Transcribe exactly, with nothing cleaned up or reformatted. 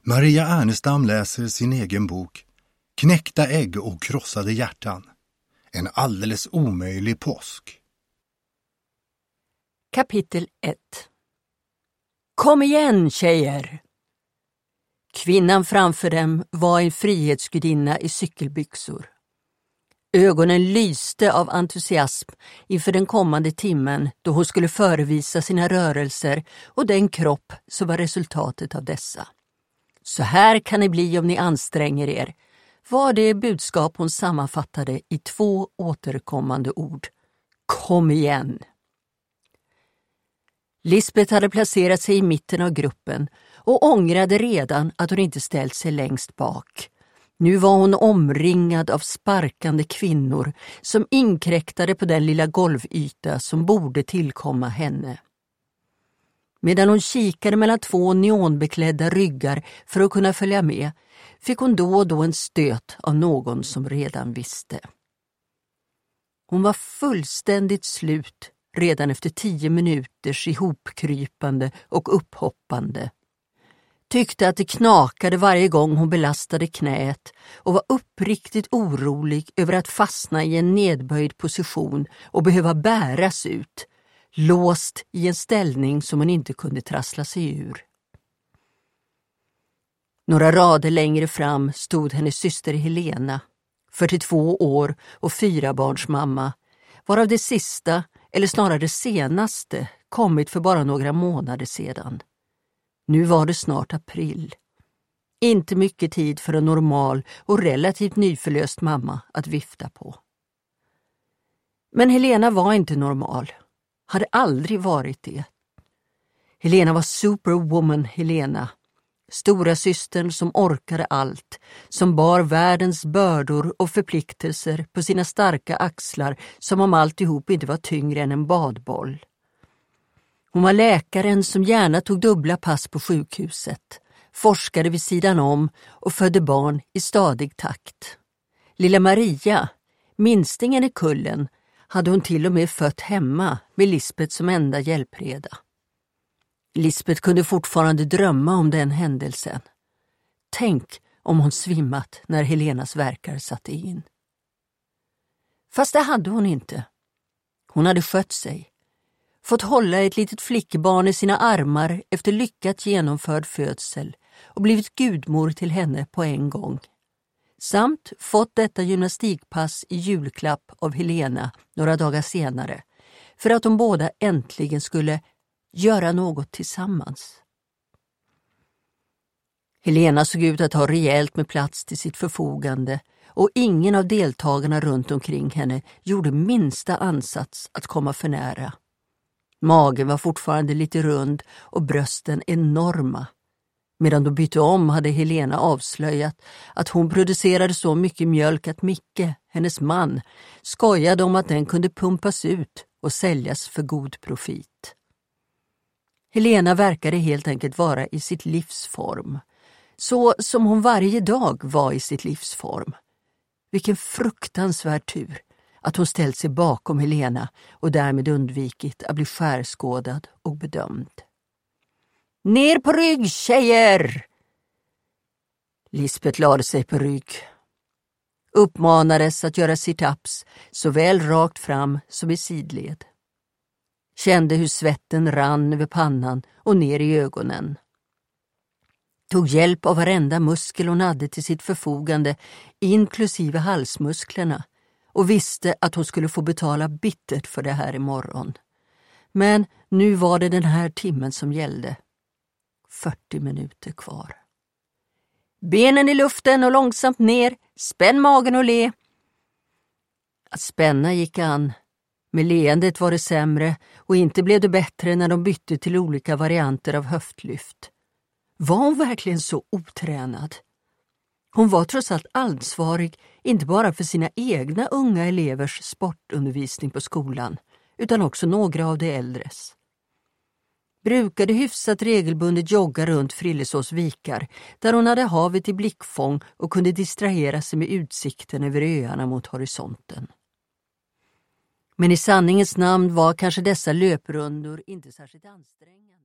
Maria Ernestam läser sin egen bok Knäckta ägg och krossade hjärtan. En alldeles omöjlig påsk. Kapitel ett. Kom igen, tjejer! Kvinnan framför dem var en frihetsgudinna i cykelbyxor. Ögonen lyste av entusiasm inför den kommande timmen då hon skulle förevisa sina rörelser och den kropp som var resultatet av dessa. Så här kan det bli om ni anstränger er, var det budskap hon sammanfattade i två återkommande ord. Kom igen! Lisbeth hade placerat sig i mitten av gruppen och ångrade redan att hon inte ställt sig längst bak. Nu var hon omringad av sparkande kvinnor som inkräktade på den lilla golvyta som borde tillkomma henne. Medan hon kikade mellan två neonbeklädda ryggar för att kunna följa med, fick hon då och då en stöt av någon som redan visste. Hon var fullständigt slut redan efter tio minuters ihopkrypande och upphoppande. Tyckte att det knakade varje gång hon belastade knät och var uppriktigt orolig över att fastna i en nedböjd position och behöva bäras ut, låst i en ställning som hon inte kunde trassla sig ur. Några rader längre fram stod hennes syster Helena, fyrtiotvå år och fyra barns mamma, varav det sista, eller snarare det senaste, kommit för bara några månader sedan. Nu var det snart april. Inte mycket tid för en normal och relativt nyförlöst mamma att vifta på. Men Helena var inte normal. Hade aldrig varit det. Helena var superwoman Helena. Stora systern som orkade allt, som bar världens bördor och förpliktelser på sina starka axlar som om alltihop inte var tyngre än en badboll. Hon var läkaren som gärna tog dubbla pass på sjukhuset, forskade vid sidan om och födde barn i stadig takt. Lilla Maria, minstingen i kullen, hade hon till och med fött hemma med Lisbeth som enda hjälpreda. Lisbeth kunde fortfarande drömma om den händelsen. Tänk om hon svimmat när Helenas verkar satte in. Fast det hade hon inte. Hon hade skött sig. Fått hålla ett litet flickbarn i sina armar efter lyckat genomförd födsel och blivit gudmor till henne på en gång. Samt fått detta gymnastikpass i julklapp av Helena några dagar senare för att de båda äntligen skulle göra något tillsammans. Helena såg ut att ha rejält med plats till sitt förfogande och ingen av deltagarna runt omkring henne gjorde minsta ansats att komma för nära. Magen var fortfarande lite rund och brösten enorma. Medan de bytte om hade Helena avslöjat att hon producerade så mycket mjölk att Micke, hennes man, skojade om att den kunde pumpas ut och säljas för god profit. Helena verkade helt enkelt vara i sitt livsform, så som hon varje dag var i sitt livsform. Vilken fruktansvärd tur att hon ställt sig bakom Helena och därmed undvikit att bli skärskådad och bedömd. Ner på rygg, tjejer! Lisbeth lade sig på rygg. Uppmanades att göra sit-ups såväl rakt fram som i sidled. Kände hur svetten rann över pannan och ner i ögonen. Tog hjälp av varenda muskel hon hade till sitt förfogande, inklusive halsmusklerna, och visste att hon skulle få betala bittert för det här imorgon. Men nu var det den här timmen som gällde. fyrtio minuter kvar. Benen i luften och långsamt ner, spänn magen och le. Att spänna gick an. Med leendet var det sämre och inte blev det bättre när de bytte till olika varianter av höftlyft. Var hon verkligen så otränad? Hon var trots allt ansvarig inte bara för sina egna unga elevers sportundervisning på skolan utan också några av de äldres. Brukade hyfsat regelbundet jogga runt Frillesås vikar där hon hade havet i blickfång och kunde distrahera sig med utsikten över öarna mot horisonten. Men i sanningens namn var kanske dessa löprundor inte särskilt ansträngande.